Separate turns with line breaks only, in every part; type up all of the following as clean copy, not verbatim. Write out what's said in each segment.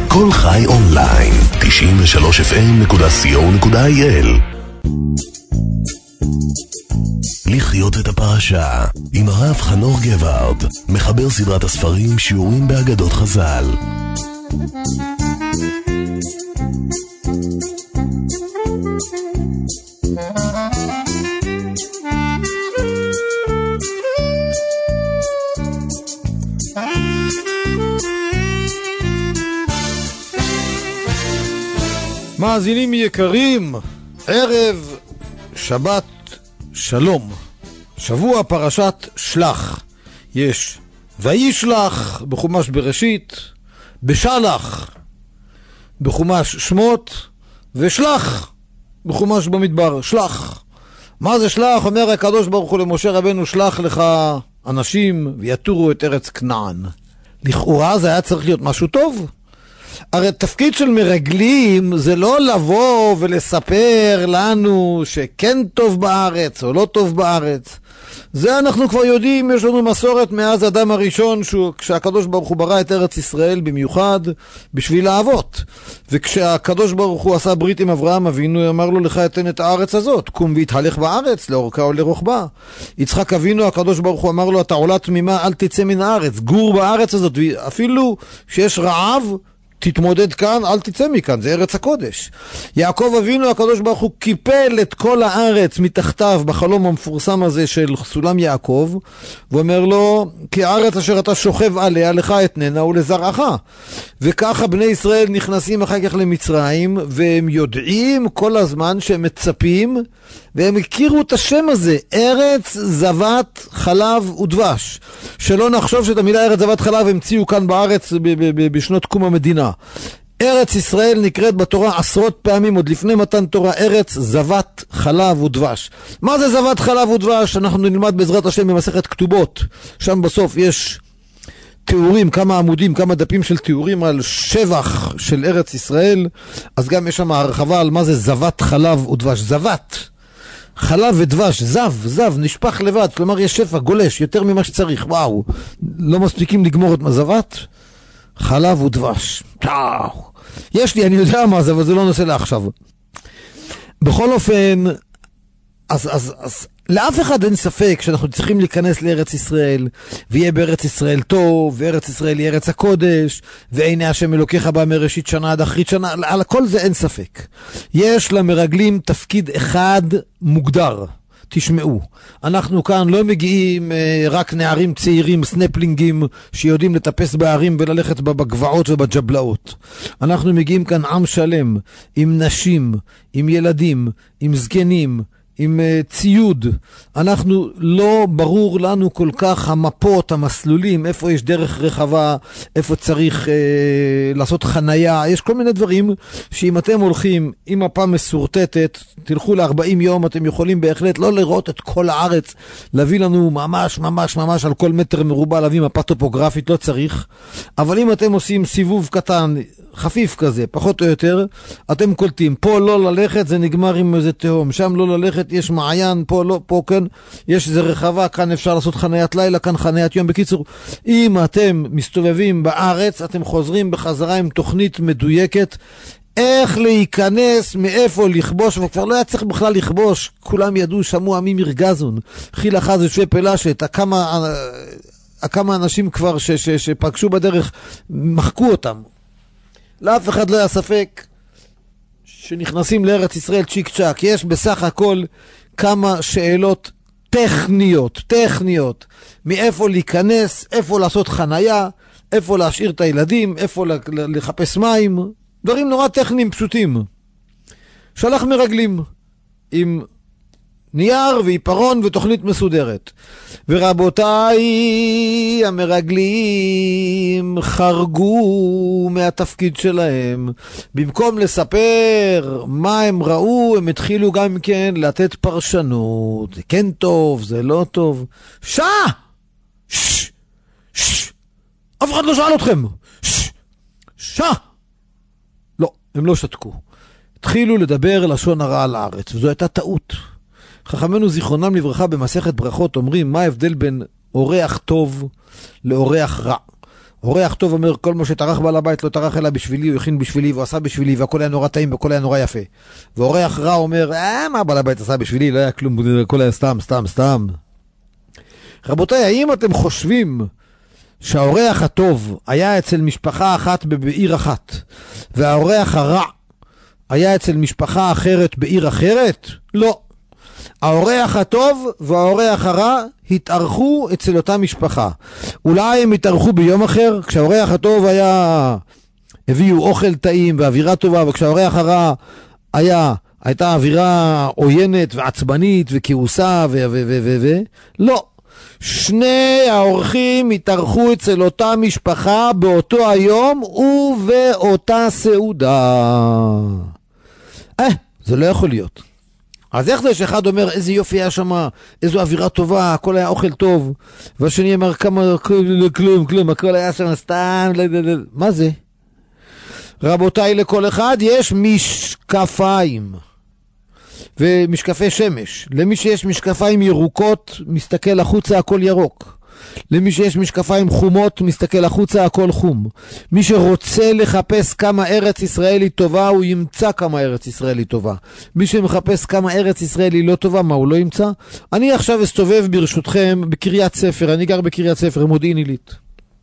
כל חי אונליין, 93fm.co.il. לחיות את הפרשה עם הרב חנוך גבארד, מחבר סדרת הספרים שיעורים באגדות חז"ל.
מאזינים יקרים, ערב שבת שלום. שבוע פרשת שלח. יש וישלח בחומש בראשית, בשלח בחומש שמות, ושלח בחומש במדבר. שלח. מה זה שלח? אומר הקדוש ברוך הוא למשה רבנו, שלח לך אנשים ויתורו את ארץ כנען. לכאורה זה היה צריך להיות משהו טוב. הרי תפקיד של מרגלים זה לא לבוא ולספר לנו שכן טוב בארץ או לא טוב בארץ. זה אנחנו כבר יודעים, יש לנו מסורת מאז אדם הראשון, כשהקדוש ברוך הוא ברא את ארץ ישראל במיוחד בשביל האבות. וכשהקדוש ברוך הוא עשה ברית עם אברהם אבינו, אמר לו, לך אתן את הארץ הזאת, קום והתהלך בארץ, לאורכה או לרוחבה. יצחק אבינו, הקדוש ברוך הוא אמר לו, אתה עולה תמימה, אל תצא מן הארץ, גור בארץ הזאת, אפילו שיש רעב, תתמודד כאן, אל תצא מכאן, זה ארץ הקודש. יעקב אבינו, הקדוש ברוך הוא קיפל את כל הארץ מתחתיו בחלום המפורסם הזה של סולם יעקב, ואומר לו, כי הארץ אשר אתה שוכב עליה, לך אתננה ולזרעך. וככה בני ישראל נכנסים אחר כך למצרים, והם יודעים כל הזמן שהם מצפים, והם הכירו את השם הזה, ארץ זבת חלב ודבש. שלא נחשוב שאת המילה ארץ זבת חלב המציאו כאן בארץ בשנות קום המדינה. ארץ ישראל נקראת בתורה עשרות פעמים, עוד לפני מתן תורה, ארץ זבת חלב ודבש. מה זה זבת חלב ודבש? אנחנו נלמד בעזרת השם במסכת כתובות. שם בסוף יש תיאורים, כמה עמודים, כמה דפים של תיאורים על שבח של ארץ ישראל. אז גם יש שם הרחבה על מה זה זבת חלב ודבש. זבת חלב ודבש, זב, נשפך לבד, כלומר יש שפע, גולש, יותר ממה שצריך, וואו, לא מספיקים לגמור את זבת, חלב ודבש, יש לי, אני יודע מה זה, אבל זה לא נושא לעכשיו. בכל אופן, אז לאף אחד אין ספק שאנחנו צריכים להיכנס לארץ ישראל, ויהיה בארץ ישראל טוב, וארץ ישראל היא ארץ הקודש, והנה השם אלוקיך בא מראשית שנה עד אחרית שנה, על כל זה אין ספק. יש למרגלים תפקיד אחד מוגדר. תשמעו, אנחנו כאן לא מגיעים רק נערים צעירים, סנפלינגים, שיודעים לטפס בערים וללכת בגבעות ובג'בלאות. אנחנו מגיעים כאן עם שלם, עם נשים, עם ילדים, עם זקנים, עם ציוד. אנחנו לא ברור לנו כל כך המפות, המסלולים, איפה יש דרך רחבה, איפה צריך לעשות חנייה. יש כל מיני דברים שאם אתם הולכים עם מפה מסורטטת, תלכו ל-40 יום, אתם יכולים בהחלט לא לראות את כל הארץ, להביא לנו ממש על כל מטר מרובע, להביא מפה טופוגרפית, לא צריך. אבל אם אתם עושים סיבוב קטן, חפיף כזה, פחות או יותר, אתם קולטים, פה לא ללכת, זה נגמר עם איזה תהום, שם לא ללכת, יש מעיין, פה לא, פה כן, יש איזה רחבה, כאן אפשר לעשות חניית לילה, כאן חניית יום. בקיצור, אם אתם מסתובבים בארץ, אתם חוזרים בחזרה עם תוכנית מדויקת, איך להיכנס, מאיפה לכבוש, וכבר לא היה צריך בכלל לכבוש, כולם ידעו, שמעו עמים ירגזון, חיל אחז ושוי פלשת, כמה אנשים כבר שפגשו בדרך, מחקו אותם. לאף אחד לא היה ספק שנכנסים לארץ ישראל צ'יק צ'ק. יש בסך הכל כמה שאלות טכניות, מאיפה להיכנס, איפה לעשות חנייה, איפה להשאיר את הילדים, איפה לחפש מים, דברים נורא טכניים פשוטים. שלח מרגלים עם נייר ועיפרון ותוכנית מסודרת. ורבותיי, המרגלים חרגו מהתפקיד שלהם. במקום לספר מה הם ראו, הם התחילו גם כן לתת פרשנות. זה כן טוב, זה לא טוב. אף אחד לא שאל אתכם. לא, הם לא שתקו. התחילו לדבר לשון הרע על הארץ, וזו הייתה טעות. חכמינו זיכרונם לברכה במסכת ברכות אומרים, מה ההבדל בין אורח טוב לאורח רע? אורח טוב אומר, כל מה שטרח בעל הבית לא טרח אלא בשבילי, הוא הכין בשבילי, והוא עשה בשבילי, והכל היה נורא טעים, והכל היה נורא יפה. ואורח רע אומר, מה בעל הבית עשה בשבילי, לא היה כלום, הכל היה סתם. רבותיי, האם אתם חושבים שהאורח הטוב היה אצל משפחה אחת בעיר אחת, והאורח הרע היה אצל משפחה אחרת בעיר אחרת? לא. האורח הטוב והאורח הרע התארחו אצל אותה משפחה. אולי הם התארחו ביום אחר, כשהאורח הטוב הביאו אוכל טעים ואווירה טובה, וכשהאורח הרע הייתה אווירה עוינת ועצבנית וכעוסה לא. שני האורחים התארחו אצל אותה משפחה באותו היום ובאותה סעודה. זה לא יכול להיות. אז איך זה שאחד אומר איזה יופי היה שם, איזו אווירה טובה, הכל היה אוכל טוב, והשני אמר כלום, הכל היה שם סתם, מה זה? רבותיי, לכל אחד יש משקפיים ומשקפי שמש. למי שיש משקפיים ירוקות, מסתכל החוצה, הכל ירוק. למי שיש משקפיים חומות, מסתכל החוצה, הכל חום. מי שרוצה לחפש כמה ארץ ישראל היא טובה, הוא ימצא כמה ארץ ישראל היא טובה. מי שמחפש כמה ארץ ישראל היא לא טובה, מה הוא לא ימצא? אני עכשיו אסתובב ברשותכם בקריית ספר, אני גר בקריית ספר, מודיעין עילית.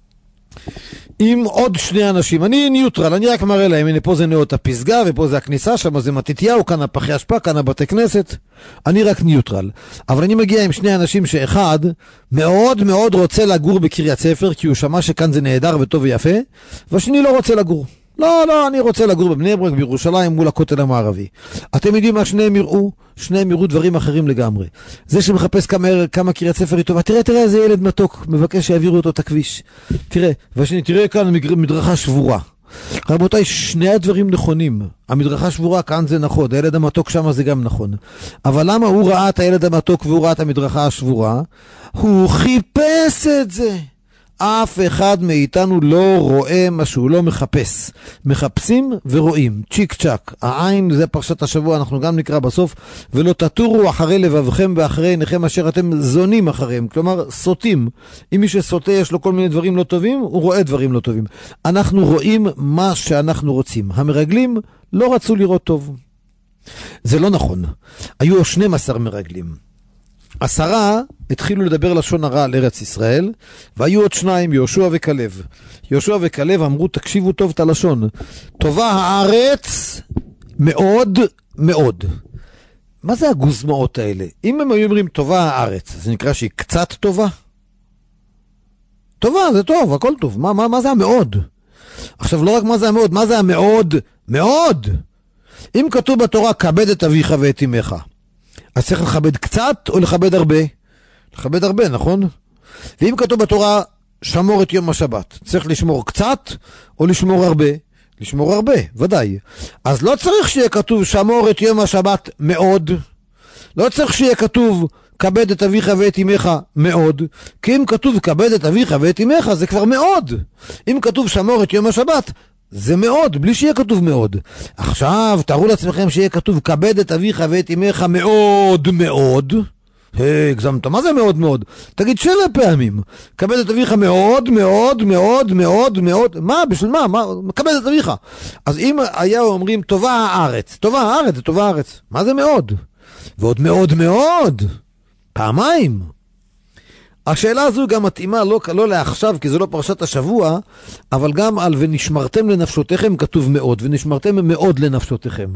עם עוד שני אנשים, אני ניוטרל, אני רק מראה להם, הנה פה זה נאות הפסגה, ופה זה הכניסה, שם זה מתתיהו, כאן הפחי אשפה, כאן הבתי כנסת, אני רק ניוטרל. אבל אני מגיע עם שני אנשים שאחד מאוד מאוד רוצה לגור בקריית ספר, כי הוא שמע שכאן זה נהדר וטוב ויפה, והשני לא רוצה לגור. לא, אני רוצה לגור בבני ברק, בירושלים, מול הכותל המערבי. אתם יודעים מה שניהם יראו? שניהם יראו דברים אחרים לגמרי. זה שמחפש כמה קריית ספר היא טובה, תראה איזה ילד מתוק, מבקש שיעבירו אותו את הכביש. תראה, והשני, תראה כאן מדרכה שבורה. רבותיי, שני הדברים נכונים. המדרכה שבורה כאן זה נכון, הילד המתוק שם זה גם נכון. אבל למה הוא ראה את הילד המתוק והוא ראה את המדרכה השבורה? הוא חיפש את זה. אף אחד מאיתנו לא רואה מה שהוא לא מחפש. מחפשים ורואים. צ'יק צ'ק. העין זה פרשת השבוע, אנחנו גם נקרא בסוף. ולא תטורו אחרי לבבכם ואחרי עיניכם אשר אתם זונים אחריהם. כלומר, סוטים. אם מי שסוטה יש לו כל מיני דברים לא טובים, הוא רואה דברים לא טובים. אנחנו רואים מה שאנחנו רוצים. המרגלים לא רצו לראות טוב. זה לא נכון. היו 12 מרגלים. 10 התחילו לדבר לשון הרע על ארץ ישראל, והיו עוד 2, יהושע וכלב. יהושע וכלב אמרו, תקשיבו טוב את הלשון. טובה הארץ מאוד מאוד. מה זה הגוזמאות האלה? אם הם היו אומרים טובה הארץ, זה נקרא שהיא קצת טובה? טובה, זה טוב, הכל טוב. מה זה המאוד? עכשיו, לא רק מה זה המאוד, מה זה המאוד? מאוד! אם כתוב בתורה, כבד את אביך ואת אמך, אז צריך לכבד קצת או לכבד הרבה? לכבד הרבה, נכון? ואם כתוב בתורה, שמור את יום השבת, צריך לשמור קצת או לשמור הרבה? לשמור הרבה, ודאי. אז לא צריך שיהיה כתוב, שמור את יום השבת מאוד. לא צריך שיהיה כתוב, כבד את אביך ואת אמך מאוד. כי אם כתוב, כבד את אביך ואת אמך, זה כבר מאוד. אם כתוב, שמור את יום השבת, זה מאוד, בלי שיהיה כתוב מאוד. עכשיו, תארו לעצמכם שיהיה כתוב, כבד את אביך ואת אמך מאוד מאוד. הגזמת, מה זה מאוד מאוד? תגיד 7 פעמים. כבד את אביך מאוד מאוד מאוד מאוד מאוד. מה? בשביל מה? כבד את אביך. אז אם היה אומרים, טובה הארץ. טובה הארץ, זה טובה הארץ. מה זה מאוד? ועוד מאוד מאוד. פעמיים. השאלה הזו גם מתאימה לא לעכשיו, כי זה לא פרשת השבוע, אבל גם על ונשמרתם לנפשותיכם כתוב מאוד, ונשמרתם מאוד לנפשותיכם.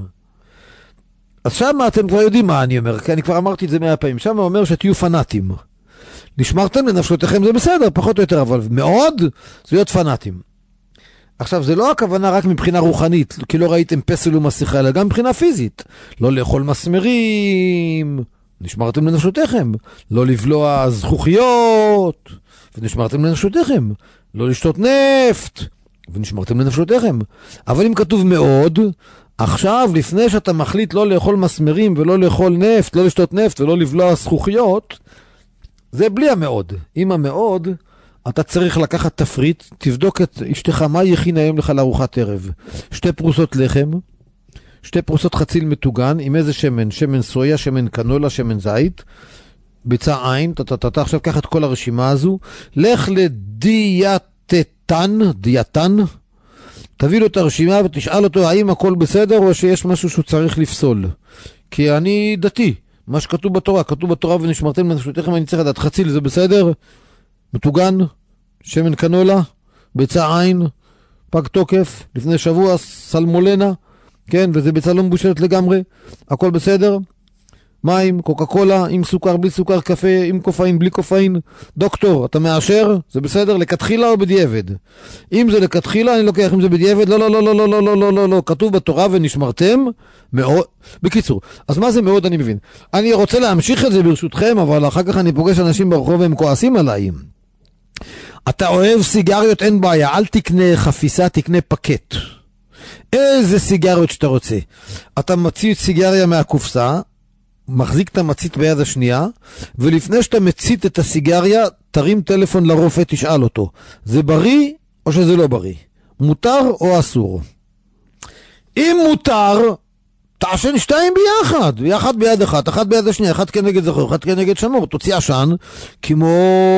אז שם אתם כבר יודעים מה אני אומר, כי אני כבר אמרתי את זה 100 פעמים. שם אומר שתהיו פנאטים. נשמרתם לנפשותיכם זה בסדר, פחות או יותר, אבל מאוד זה להיות פנאטים. עכשיו, זה לא הכוונה רק מבחינה רוחנית, כי לא ראיתם פסל ומסכה, אלא גם מבחינה פיזית. לא לאכול מסמרים, נשמרתם לנפשותיכם. לא לבלוע זכוכיות, ונשמרתם לנפשותיכם. לא לשתות נפט, ונשמרתם לנפשותיכם. אבל אם כתוב מאוד, עכשיו, לפני שאתה מחליט לא לאכול מסמרים ולא לאכול נפט, לא לשתות נפט ולא לבלוע זכוכיות, זה בלי המאוד. עם המאוד, אתה צריך לקחת תפריט, תבדוק את אשתך מה יכין היום לך לארוחת ערב. 2 פרוסות לחם, 2 פרוסות חציל מטוגן, עם איזה שמן, שמן סויה, שמן קנולה, שמן זית, ביצה עין, עכשיו קח את כל הרשימה הזו, לך לדיאטנית דיאטן, תביא לו את הרשימה ותשאל אותו האם הכל בסדר או שיש משהו שהוא צריך לפסול. כי אני דתי, מה שכתוב בתורה, כתוב בתורה ונשמרתם לנפשותיכם, אני צריך לדעת, חציל זה בסדר, מטוגן, שמן קנולה, ביצה עין, פג תוקף, לפני שבוע סלמולנה, כן, וזה ביצה לא מבושלת לגמרי, הכל בסדר, מים, קוקה קולה, עם סוכר, בלי סוכר, קפה, עם קופאין, בלי קופאין, דוקטור, אתה מאשר? זה בסדר? לכתחילה או בדיעבד? אם זה לכתחילה, אני לוקח, אם זה בדיעבד, לא, לא, לא, לא, לא, לא, לא, לא, לא, לא, כתוב בתורה ונשמרתם, מאוד, בקיצור, אז מה זה מאוד אני מבין? אני רוצה להמשיך את זה ברשותכם, אבל אחר כך אני פוגש אנשים ברחוב והם כועסים עליי. אתה אוהב סיגריות, אין בעיה, אל תקנה חפיסה, תקנה פקט. איזה סיגריות שאתה רוצה. אתה מציא סיגריה מהקופסה, מחזיק את המצית ביד השנייה, ולפני שאתה מצית את הסיגריה, תרים טלפון לרופא, תשאל אותו, זה בריא או שזה לא בריא? מותר או אסור? אם מותר, תעשן שתיים ביחד, יחד ביד אחת, אחת ביד השנייה, אחת כנגד זכור, אחת כנגד שמור, תוציא עשן כמו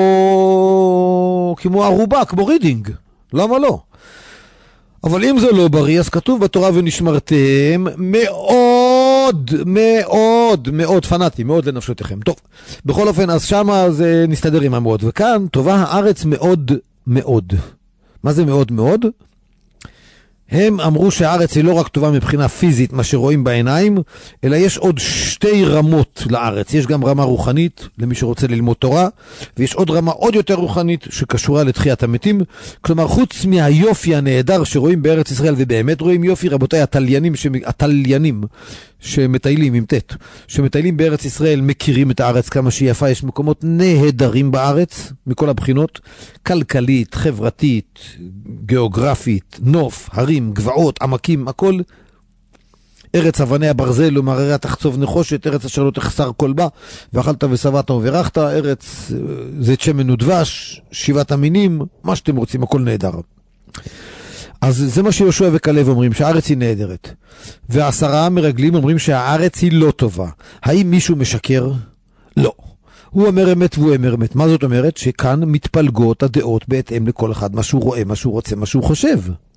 ערובה, כמו רידינג, למה לא? אבל אם זה לא בריא, אז כתוב בתורה ונשמרתם מאוד, מאוד, מאוד פנאטי, מאוד לנפשותיכם. טוב, בכל אופן, אז שמה זה נסתדר עם המאוד, וכאן טובה הארץ מאוד מאוד. מה זה מאוד מאוד? הם אמרו שהארץ היא לא רק טובה מבחינה פיזית, מה שרואים בעיניים, אלא יש עוד שתי רמות לארץ. יש גם רמה רוחנית, למי שרוצה ללמוד תורה, ויש עוד רמה עוד יותר רוחנית, שקשורה לתחיית המתים. כלומר, חוץ מהיופי הנהדר שרואים בארץ ישראל, ובאמת רואים יופי, רבותיי, התליינים שמטיילים עם תת, שמטיילים בארץ ישראל, מכירים את הארץ כמה שהיא יפה. יש מקומות נהדרים בארץ, מכל הבחינות, כלכלית, חברתית, גיאוגרפית, נוף, הרים, גבעות, עמקים, הכל. ארץ אבני הברזל ומררי התחצוב נחושת, ארץ אשר לא תחסר כל בה, ואכלת ושבעת וברכת, ארץ זית שמן ודבש, שבעת המינים, מה שאתם רוצים, הכל נהדר. אז זה מה שיהושע וכלב אומרים, שהארץ היא נהדרת. ועשרה מרגלים אומרים שהארץ היא לא טובה. האם מישהו משקר? לא. הוא אומר אמת והוא אומר אמת. מה זאת אומרת? שכאן מתפלגות הדעות בהתאם לכל אחד, מה שהוא רואה, מה שהוא רוצה, מה שהוא חושב.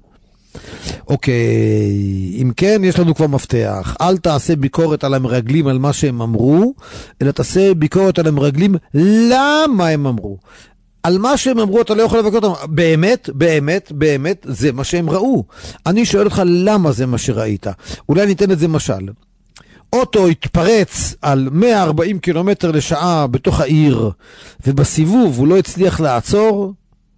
אוקיי, אם כן, יש לנו כבר מפתח. אל תעשה ביקורת על המרגלים על מה שהם אמרו, אלא תעשה ביקורת על המרגלים למה הם אמרו. על מה שהם אמרו אתה לא יכול לבקר אותם. באמת, באמת, באמת, זה מה שהם ראו. אני שואל אותך למה זה מה שראית. אולי ניתן את זה משל. אוטו התפרץ על 140 קילומטר לשעה בתוך העיר, ובסיבוב הוא לא הצליח לעצור,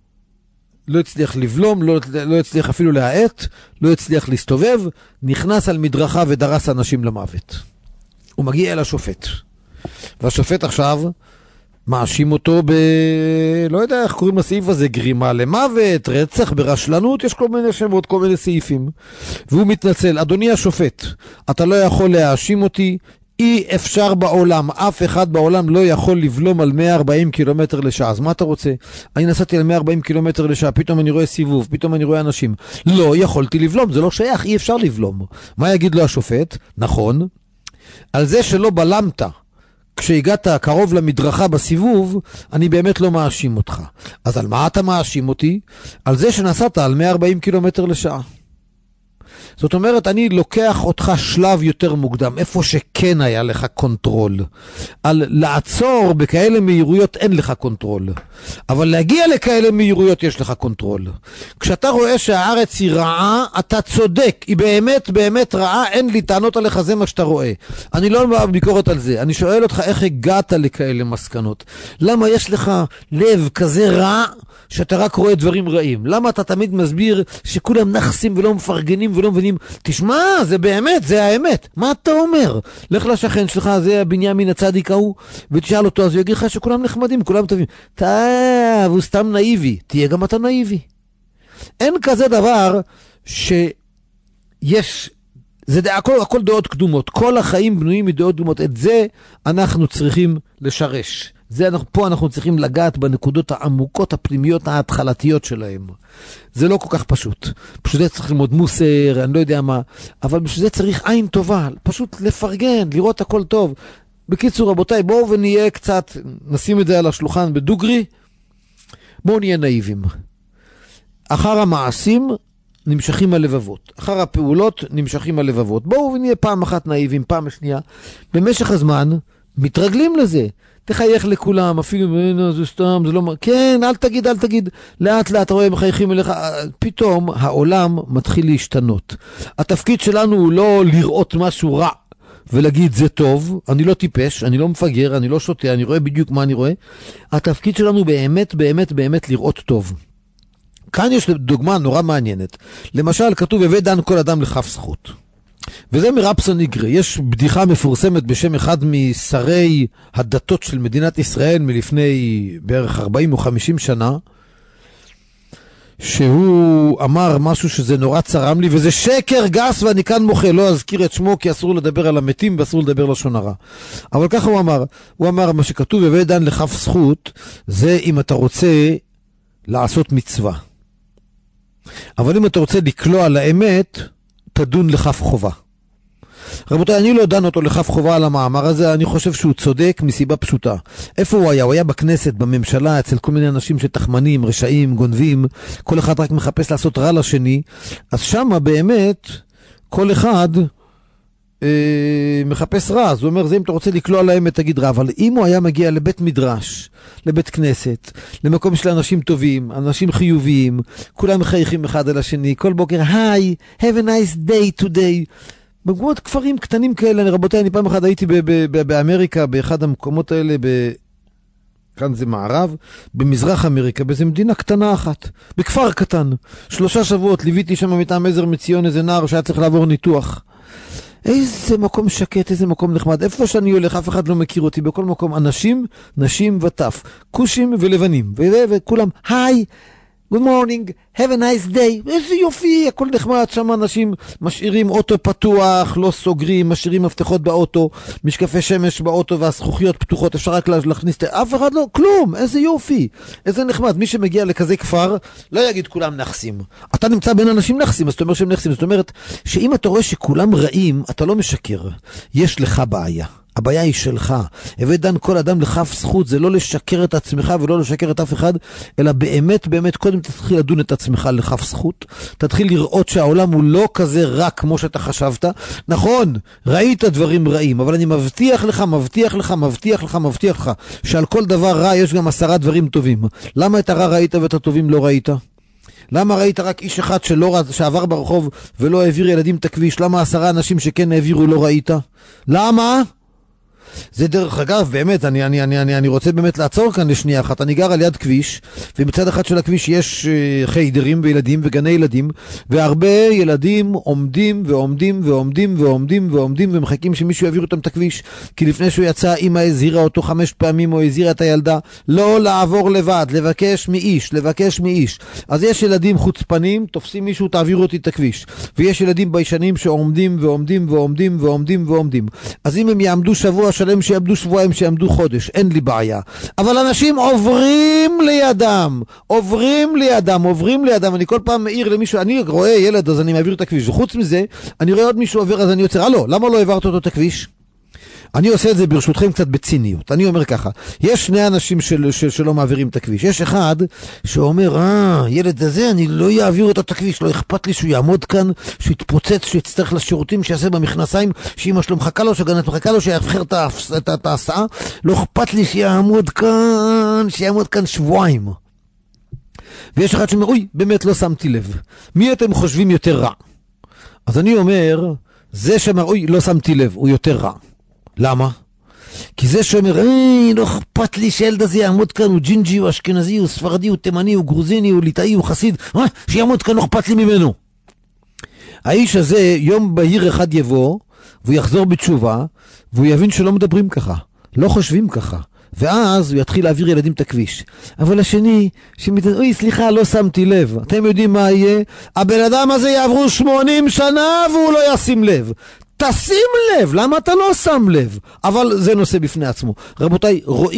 לא הצליח לבלום, לא הצליח אפילו להאט, לא הצליח להסתובב, נכנס על מדרכה ודרס אנשים למוות. הוא מגיע אל השופט. והשופט עכשיו מאשים אותו לא יודע איך קוראים לסעיף הזה, גרימה למוות, רצח, ברשלנות, יש כל מיני שמות, כל מיני סעיפים. והוא מתנצל, אדוני השופט, אתה לא יכול להאשים אותי, אי אפשר בעולם, אף אחד בעולם לא יכול לבלום על 140 קילומטר לשעה. אז מה אתה רוצה? אני נסעתי על 140 קילומטר לשעה, פתאום אני רואה סיבוב, פתאום אני רואה אנשים. לא יכולתי לבלום, זה לא שייך, אי אפשר לבלום. מה יגיד לו השופט? נכון, על זה שלא בלמת כשהגעת קרוב למדרכה בסיבוב, אני באמת לא מאשים אותך. אז על מה אתה מאשים אותי? על זה שנסעת על 140 קילומטר לשעה. זאת אומרת, אני לוקח אותך שלב יותר מוקדם, איפה שכן היה לך קונטרול. על לעצור בכאלה מהירויות אין לך קונטרול. אבל להגיע לכאלה מהירויות יש לך קונטרול. כשאתה רואה שהארץ היא רעה, אתה צודק. היא באמת באמת רעה, אין לי טענות עליך, זה מה שאתה רואה. אני לא בא ביקורת על זה. אני שואל אותך איך הגעת לכאלה מסקנות. למה יש לך לב כזה רע שאתה רק רואה דברים רעים? למה אתה תמיד מסביר שכולם נחסים ולא מפרגנים ולא מבינים? תשמע, זה באמת, זה האמת. מה אתה אומר? לך לשכן שלך, זה בנימין הצדיק ההוא, ותשאל אותו, אז הוא יגיד לך שכולם נחמדים, כולם טובים. הוא סתם נאיבי. תהיה גם אתה נאיבי. אין כזה דבר שיש, הכל דעות קדומות. כל החיים בנויים מדעות קדומות. את זה אנחנו צריכים לשרש. פה אנחנו צריכים לגעת בנקודות העמוקות, הפנימיות, ההתחלתיות שלהם. זה לא כל כך פשוט. פשוט זה צריך ללמוד מוסר, אני לא יודע מה, אבל בשביל זה צריך עין טובה, פשוט לפרגן, לראות הכל טוב. בקיצור, רבותיי, בואו ונהיה קצת, נשים את זה על השולחן בדוגרי, בואו נהיה נאיבים. אחר המעשים נמשכים הלבבות, אחר הפעולות נמשכים הלבבות. בואו נהיה פעם אחת נאיבים, פעם שנייה. במשך הזמן מתרגלים לזה. תחייך לכולם, אפילו זה סתם, זה לא... כן, אל תגיד. לאט לאט רואה מחייכים אליך. פתאום העולם מתחיל להשתנות. התפקיד שלנו הוא לא לראות משהו רע ולהגיד זה טוב. אני לא טיפש, אני לא מפגר, אני לא שוטה, אני רואה בדיוק מה אני רואה. התפקיד שלנו באמת לראות טוב. כאן יש דוגמה נורא מעניינת. למשל, כתוב, הבא דן כל אדם לכף זכות. וזה מרבסון איגרי. יש בדיחה מפורסמת בשם אחד משרי הדתות של מדינת ישראל מלפני בערך 40 או 50 שנה, שהוא אמר משהו שזה נורא צרם לי, וזה שקר גס ואני כאן מוחה, לא אזכיר את שמו כי אסור לדבר על המתים ואסור לדבר לשון הרע. אבל ככה הוא אמר מה שכתוב, הבא דן לכף זכות, זה אם אתה רוצה לעשות מצווה. אבל אם אתה רוצה לקלוע על האמת, תדון לכף חובה. רבותיי, אני לא דן אותו לכף חובה על המאמר הזה, אני חושב שהוא צודק מסיבה פשוטה. איפה הוא היה? הוא היה בכנסת, בממשלה, אצל כל מיני אנשים שתחמנים, רשעים, גונבים, כל אחד רק מחפש לעשות רע לשני, אז שמה באמת כל אחד מחפש רע. אז הוא אומר, זה אם אתה רוצה לקלוע על האמת תגיד רע, אבל אם הוא היה מגיע לבית מדרש, לבית כנסת, למקום של אנשים טובים, אנשים חיוביים, כולם מחייכים אחד על השני, כל בוקר, היי, have a nice day today. במקומות כפרים קטנים כאלה, רבותיי, אני פעם אחת הייתי באמריקה, באחד המקומות האלה, כאן זה מערב, במזרח אמריקה, באיזו מדינה קטנה אחת, בכפר קטן. 3 שבועות ליוויתי שם מטעם עזר מציון, איזה נער שהיה צריך לעבור ניתוח. איזה מקום שקט, איזה מקום נחמד. איפה שאני הולך, אף אחד לא מכיר אותי. בכל מקום אנשים, נשים וטף, כושים ולבנים, וכולם, היי, good morning, have a nice day. איזה יופי, הכל נחמד. שם אנשים משאירים אוטו פתוח, לא סוגרים, משאירים מפתחות באוטו, משקפי שמש באוטו והזכוכיות פתוחות, אפשר רק להכניס, אף אחד לא, כלום. איזה יופי, איזה נחמד. מי שמגיע לכזה כפר לא יגיד כולם נחסים. אתה נמצא בין אנשים נחסים, אז אתה אומר שהם נחסים. זאת אומרת שאם אתה רואה שכולם רעים, אתה לא משקר. יש לך בעיה. הבעיה היא שלך. הבא דן כל אדם לכף זכות, זה לא לשקר את עצמך ולא לשקר את אף אחד, אלא באמת קודם תתחיל לדון את עצמך לכף זכות, תתחיל לראות שהעולם הוא לא כזה רע כמו שאתה חשבת. נכון, ראית דברים רעים, אבל אני מבטיח לך שעל כל דבר רע יש גם 10 דברים טובים. למה את הרע ראית ואת הטובים לא ראית? למה ראית רק איש אחד שעבר ברחוב ולא העביר ילדים את הכביש? למה 10 אנשים שכן העבירו לא ראית? למה? זה דרך אגב, באמת, אני רוצה באמת לעצור כאן לשנייה אחת. אני גר על יד כביש, ובצד אחד של הכביש יש חיידרים וילדים וגני ילדים, והרבה ילדים עומדים ומחכים שמישהו יעביר אותם את הכביש, כי לפני שהוא יצא, אמא הזהירה אותו 5 פעמים, או הזהירה את הילדה, לא לעבור לבד, לבקש מאיש. אז יש ילדים חוצפנים, תופסים מישהו, תעבירו אותי את הכביש. ויש ילדים ביישנים שעומדים. אז אם הם יעמדו שבוע שלם, שיעמדו שבועיים, שיעמדו חודש, אין לי בעיה. אבל אנשים עוברים לידם. אני כל פעם מעיר למישהו, אני רואה ילד, אז אני מעביר את הכביש. וחוץ מזה, אני רואה עוד מישהו עובר, אז אני יוצר, למה לא העברת אותו את הכביש? אני עושה את זה ברשותכם קצת בציניות. אני אומר ככה, יש 2 אנשים שלא מעבירים את הכביש. יש אחד שאומר, ילד הזה, אני לא יעביר את הכביש, לא אכפת לי שהוא יעמוד כאן, שהוא יתפוצץ, שהוא יצטרך לשירותים, שיעשה במכנסיים, שאמא שלו מחכה לו, שגננת מחכה לו, שיאפשר את ההסעה, לא אכפת לי שיעמוד כאן שבועיים. ויש אחד שאומר, באמת לא שמתי לב. מי אתם חושבים יותר רע? אז אני אומר, זה שאומר, לא שמתי לב, הוא יותר רע. למה? כי זה שאומר, לא אכפת לי שילד הזה יעמוד כאן, הוא ג'ינג'י, הוא אשכנזי, הוא ספרדי, הוא תימני, הוא גרוזיני, הוא ליטאי, הוא חסיד, שיעמוד כאן, לא אכפת לי ממנו. האיש הזה יום בהיר אחד יבוא, והוא יחזור בתשובה, והוא יבין שלא מדברים ככה, לא חושבים ככה. ואז הוא יתחיל להעביר ילדים את הכביש. אבל השני, סליחה, לא שמתי לב. אתם יודעים מה יהיה? הבן אדם הזה יעברו 80 שנה והוא לא ישים לב. תשים לב, למה אתה לא שם לב? אבל זה נושא בפני עצמו. רבותיי, רואים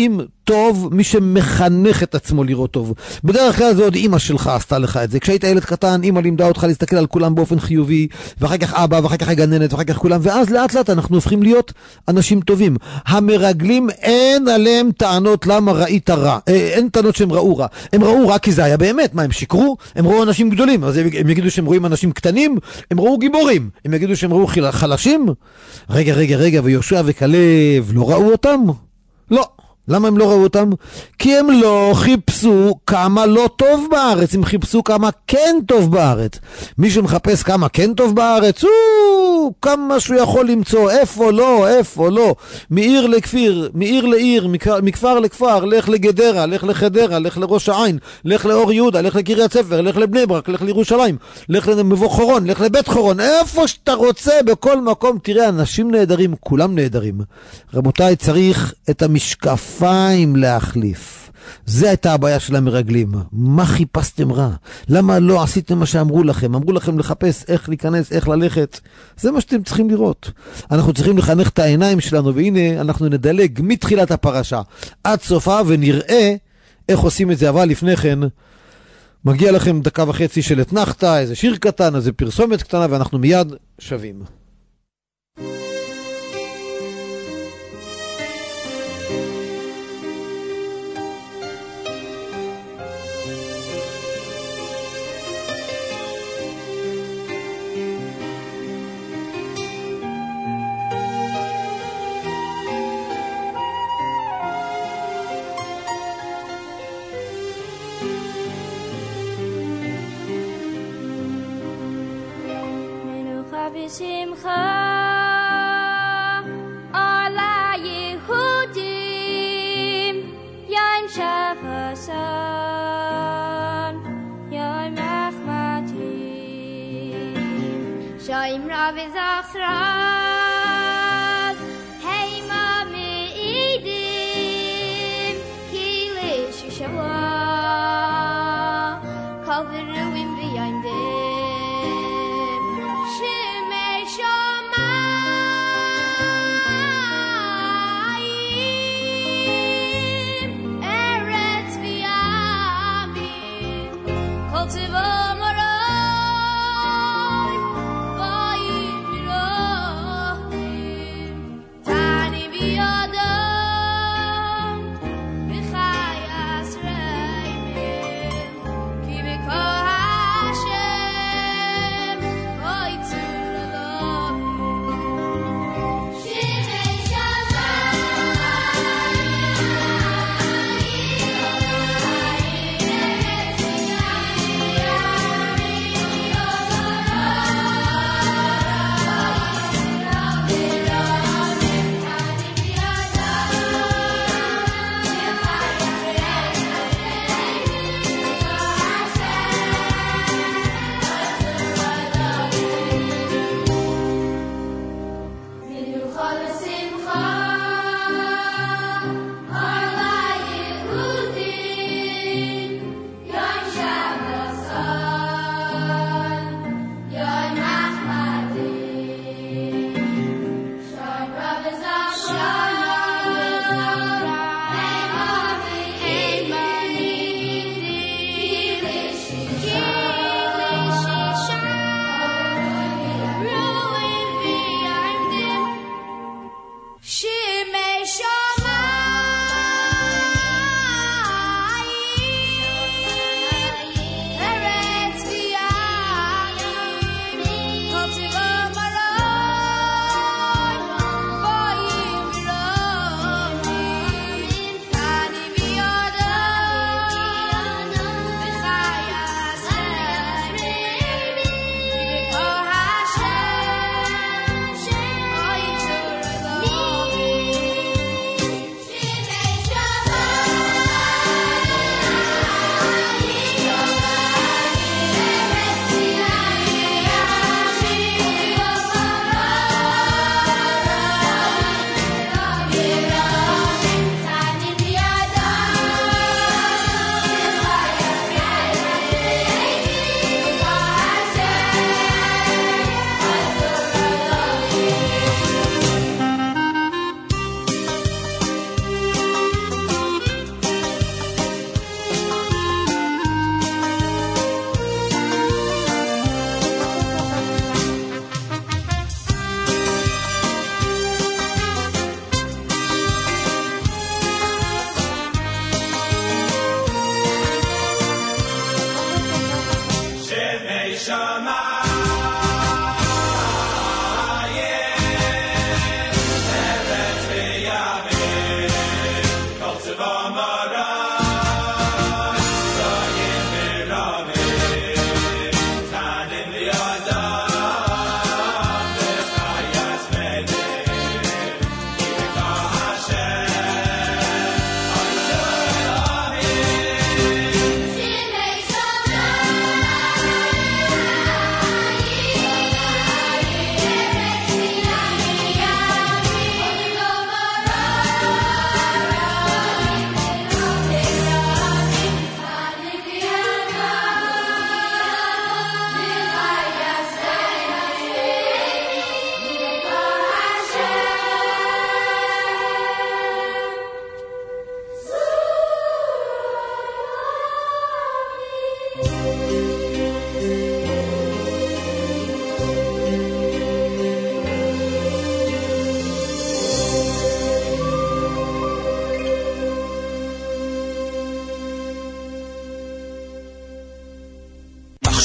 טוב מי שמחנך את עצמו לראות טוב. בדרך כלל זה עוד אמא שלך עשתה לך את זה. כשהיית ילד קטן, אמא לימדה אותך להסתכל על כולם באופן חיובי, ואחר כך אבא, ואחר כך הגננת, ואחר כך כולם, ואז לאט לאט אנחנו הופכים להיות אנשים טובים. המרגלים אין עליהם טענות למה ראית רע. אין טענות שהם ראו רע. הם ראו רע כי זה היה באמת. מה, הם שיקרו? הם ראו אנשים גדולים. אז הם יגידו שהם רואים אנשים קטנים? הם ראו גיבורים. הם יגידו שהם ראו חלשים? רגע, ויהושע וכלב לא ראו אותם? לא. למה הם לא ראו אותם? כי הם לא חיפשו כמה לא טוב בארץ, הם חיפשו כמה כן טוב בארץ. מי שמחפש כמה כן טוב בארץ, כמה שהוא יכול למצוא, איפה לא, מעיר לכפיר, מעיר לעיר, מכפר לכפר, לך לגדרה, לך לחדרה, לך לראש העין, לך לאור יהודה, לך לקריית ספר, לך לבני ברק, לך לירושלים, לך למבוא חורון, לך לבית חורון, איפה שאתה רוצה, בכל מקום, תראה, אנשים נהדרים, כולם נהדרים. רבותיי, צריך את המשקפיים להחליף. זה הייתה הבעיה של המרגלים. מה חיפשתם רע? למה לא עשיתם מה שאמרו לכם? אמרו לכם לחפש איך להיכנס, איך ללכת. זה מה שאתם צריכים לראות. אנחנו צריכים לחנך את העיניים שלנו, והנה אנחנו נדלג מתחילת הפרשה עד סופה ונראה איך עושים את זה. אבל לפני כן מגיע לכם דקה וחצי של אתנחתא, איזה שיר קטן, איזה פרסומת קטנה, ואנחנו מיד שווים.
בשמחה על היהודים יום שחסן יום נחמתי שיים רב זכרת הימה מעידים כי לששבוע כל ורואים ויינדם כי בכל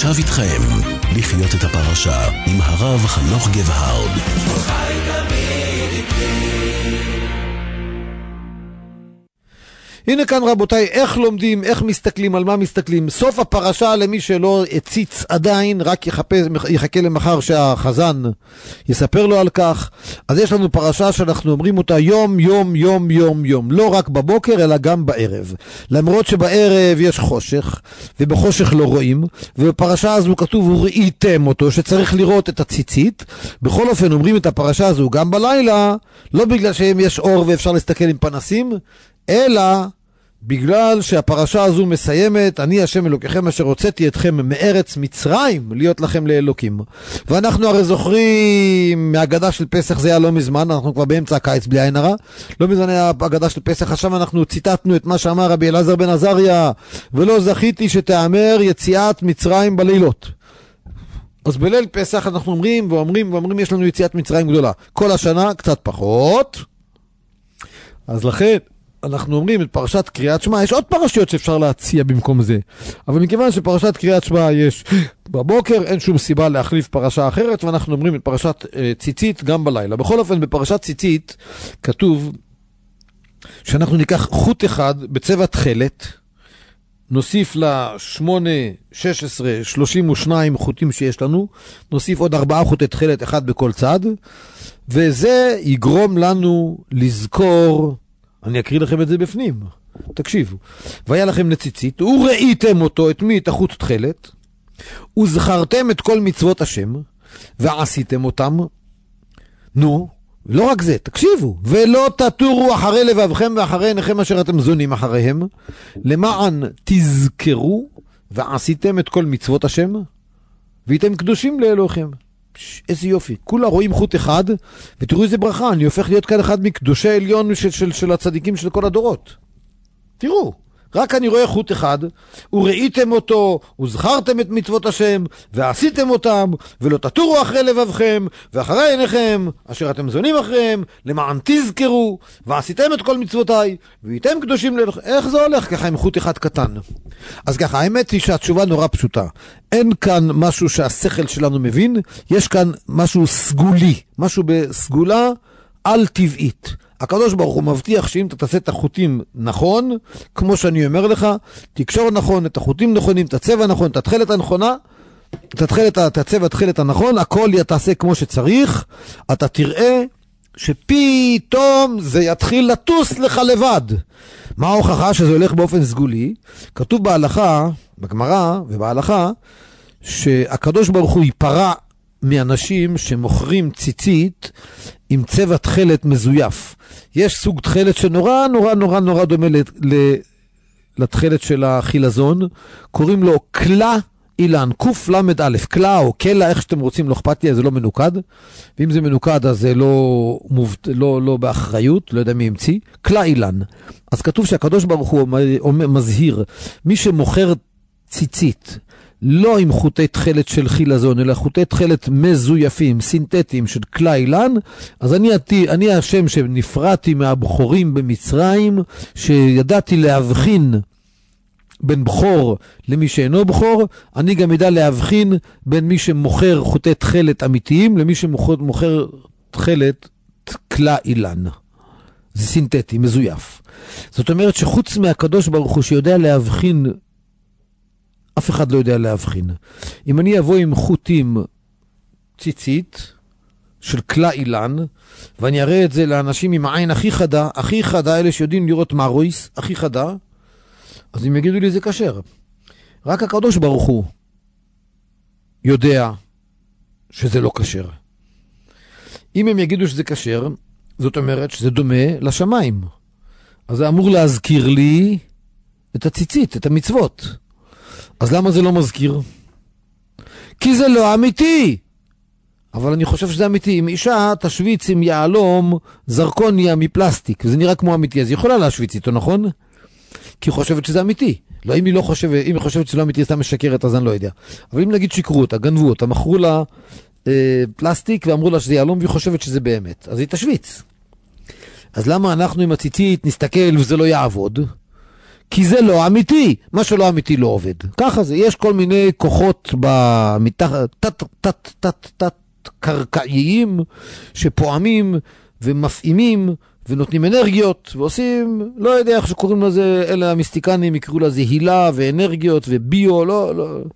ועכשיו איתכם, לחיות את הפרשה עם הרב חנוך גבהרד.
הנה כאן רבותיי, איך לומדים, איך מסתכלים, על מה מסתכלים. סוף הפרשה למי שלא הציץ עדיין, רק יחכה למחר שהחזן יספר לו על כך. אז יש לנו פרשה שאנחנו אומרים אותה יום, יום, יום, יום, יום. לא רק בבוקר, אלא גם בערב. למרות שבערב יש חושך, ובחושך לא רואים, ובפרשה הזו כתוב, וראיתם אותו, שצריך לראות את הציצית. בכל אופן, אומרים את הפרשה הזו גם בלילה, לא בגלל שיש אור ואפשר להסתכל עם פנסים, אלא בגלל שהפרשה הזו מסיימת, אני השם אלוקיכם אשר הוצאתי אתכם מארץ מצרים להיות לכם לאלוקים. ואנחנו הרי זוכרים מהאגדה של פסח, זה היה לא מזמן, אנחנו כבר באמצע הקיץ בלי עין הרע, לא מזמן היה האגדה של פסח, עכשיו אנחנו ציטטנו את מה שאמר רבי אלעזר בן עזריה, ולא זכיתי שתאמר יציאת מצרים בלילות. אז בליל פסח אנחנו אומרים יש לנו יציאת מצרים גדולה, כל השנה קצת פחות. אז לכן אנחנו אומרים את פרשת קריאת שמע, יש עוד פרשיות שאפשר להציע במקום זה, אבל מכיוון שפרשת קריאת שמע יש בבוקר, אין שום סיבה להחליף פרשה אחרת, ואנחנו אומרים את פרשת ציצית גם בלילה. בכל אופן, בפרשת ציצית כתוב שאנחנו ניקח חוט אחד בצבע תכלת, נוסיף ל8, 16, 32 חוטים שיש לנו, נוסיף עוד 4 חוטי תכלת, אחד בכל צד, וזה יגרום לנו לזכור, אני אקריא לכם את זה בפנים, תקשיבו. והיה לכם לציצית, וראיתם אותו, את מי? את החוט תכלת, וזכרתם את כל מצוות השם, ועשיתם אותם. נו, לא רק זה, תקשיבו. ולא תטורו אחרי לבבכם ואחרי עיניכם אשר אתם זונים אחריהם, למען תזכרו, ועשיתם את כל מצוות השם, והייתם קדושים לאלוהיכם. איזה יופי, כולה רואים חוט אחד, ותראו איזה ברכה, אני הופך להיות כאן אחד מקדושי עליון של הצדיקים של כל הדורות. תראו, רק אני רואה חוט אחד, וראיתם אותו, וזכרתם את מצוות השם, ועשיתם אותם, ולא תטורו אחרי לבבכם, ואחרי עיניכם, אשר אתם זונים אחריהם, למען תזכרו, ועשיתם את כל מצוותיי, והייתם קדושים לאלוהיכם. איך זה הולך ככה עם חוט אחד קטן? אז ככה, האמת היא שהתשובה נורא פשוטה. אין כאן משהו שהשכל שלנו מבין, יש כאן משהו סגולי, משהו בסגולה על טבעית. הקדוש ברוך הוא מבטיח שאם אתה תעשה את החוטים נכון, כמו שאני אומר לך, תקשור נכון, את החוטים נכונים, את הצבע נכון, את התכלת הנכונה, את הצבע התכלת הנכון, הכל תעשה כמו שצריך, אתה תראה שפתאום זה יתחיל לטוס לך לבד. מה ההוכחה שזה הולך באופן סגולי? כתוב בהלכה, בגמרא ובהלכה, שהקדוש ברוך הוא ייפרע מאנשים שמוכרים ציצית עם צבע תכלת מזויף. יש סוג תכלת שנורא נורא נורא נורא דומה לתכלת של החילזון, קוראים לו קלה אילן, קוף למד א', קלה או קלה, איך שאתם רוצים, לא אכפת לי, זה לא מנוקד, ואם זה מנוקד אז זה לא באחריות, לא יודע מי המציא, קלה אילן. אז כתוב שהקדוש ברוך הוא מזהיר, מי שמוכר ציצית, לא עם חוטי תכלת של חילזון, אלא חוטי תכלת מזויפים, סינתטיים של קלה אילן, אז אני השם שנפרדתי מהבחורים במצרים, שידעתי להבחין בין בחור למי שאינו בחור, אני גם ידע להבחין בין מי שמוכר חוטי תכלת אמיתיים, למי שמוכר תכלת קלה אילן. זה סינתטי, מזויף. זאת אומרת שחוץ מהקדוש ברוך הוא שיודע להבחין, אף אחד לא יודע להבחין. אם אני אבוא עם חוטים ציצית של קלה אילן, ואני אראה את זה לאנשים עם העין הכי חדה, אלה שיודעים לראות מרויס, הכי חדה, אז הם יגידו לי זה כשר. רק הקדוש ברוך הוא יודע שזה לא כשר. אם הם יגידו שזה כשר, זאת אומרת שזה דומה לשמיים. אז זה אמור להזכיר לי את הציצית, את המצוות. אז למה זה לא מזכיר? כי זה לא אמיתי. אבל אני חושב שזה אמיתי. אם אישה תשוויץ עם יעלום זרקוניה מפלסטיק, וזה נראה כמו אמיתי, אז היא יכולה להשוויץ איתו, נכון? כי היא חושבת שזה אמיתי. לא, אם היא חושבת שזה לא אמיתי, סתם משקרת, אז אני לא יודע. אבל אם נגיד שיקרו אותה, גנבו אותה, מכרו לה פלסטיק ואמרו לה שזה יעלום, והיא חושבת שזה באמת, אז היא תשוויץ. אז למה אנחנו עם הציצית נסתכל וזה לא יעבוד? כי זה לא אמיתי. מה שלא אמיתי לא עובד. ככה זה. יש כל מיני כוחות תת קרקעיים שפועמים ומפעימים ונותנים אנרגיות ועושים, לא יודע איך שקוראים לזה, אלה המיסטיקנים יקראו לזה הילה ואנרגיות וביו, לא,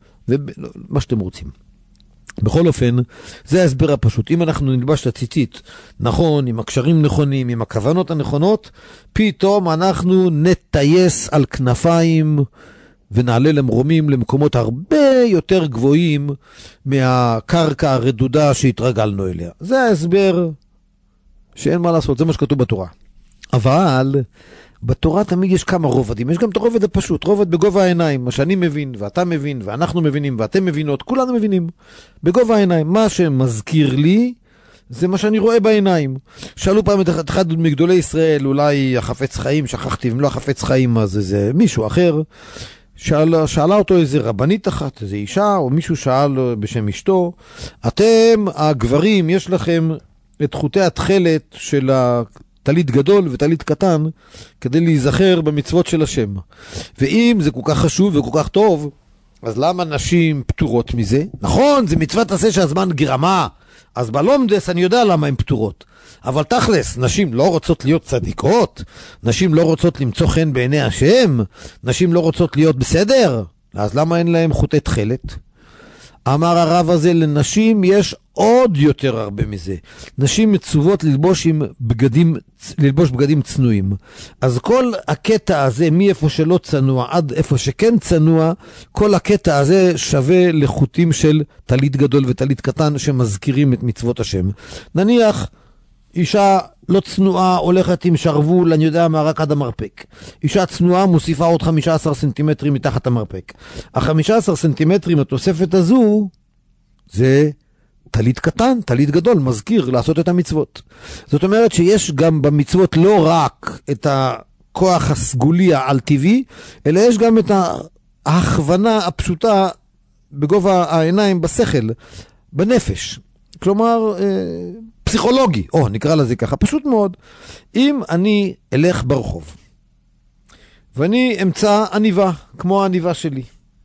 מה שאתם רוצים. בכל אופן, זה ההסבר הפשוט. אם אנחנו נלבש את הציצית נכון, עם הקשרים נכונים, עם הכוונות הנכונות, פתאום אנחנו נטייס על כנפיים ונעלה למרומים למקומות הרבה יותר גבוהים מהקרקע הרדודה שהתרגלנו אליה. זה ההסבר שאין מה לעשות, זה מה שכתוב בתורה. אבל בתורה תמיד יש כמה רובדים. יש גם את הרובד הפשוט, רובד בגובה העיניים, מה שאני מבין ואתה מבין ואנחנו מבינים ואתם מבינות, כולנו מבינים. בגובה העיניים, מה שמזכיר לי זה מה שאני רואה בעיניים. שאלו פעם את אחד מגדולי ישראל, אולי החפץ חיים, שכחתי, אם לא החפץ חיים אז זה מישהו אחר, שאלה אותו איזה רבנית אחת, איזה אישה, או מישהו שאל בשם אשתו, אתם הגברים יש לכם את חוטי התחלת של תלית גדול ותלית קטן כדי להיזכר במצוות של השם. ואם זה כל כך חשוב וכל כך טוב, אז למה נשים פטורות מזה? נכון, זה מצוות עשה שהזמן גרמה, אז בלומדס אני יודע למה הן פטורות. אבל תכלס, נשים לא רוצות להיות צדיקות, נשים לא רוצות למצוא חן בעיני השם, נשים לא רוצות להיות בסדר, אז למה אין להם חוטי תחלת? אמר הרב הזה, לנשים יש עוד יותר הרבה מזה. נשים מצוות ללבוש בגדים צנועים. אז כל הקטע הזה, מאיפה שלא צנוע עד איפה שכן צנוע, כל הקטע הזה שווה לחוטים של תלית גדול ותלית קטן שמזכירים את מצוות השם. נניח, אישה לא צנועה הולכת עם שרוול, אני יודע מה, רק עד המרפק. אישה צנועה מוסיפה עוד 15 סנטימטרים מתחת המרפק. ה-15 סנטימטרים התוספת הזו, זה תלית קטן, תלית גדול, מזכיר לעשות את המצוות. זאת אומרת שיש גם במצוות לא רק את הכוח הסגולי העל טבעי, אלא יש גם את ההכוונה הפשוטה בגובה העיניים, בשכל, בנפש. כלומר, פסיכולוגי, נקרא לזה ככה, פשוט מאוד. אם אני אלך ברחוב, ואני אמצא עניבה, כמו העניבה שלי.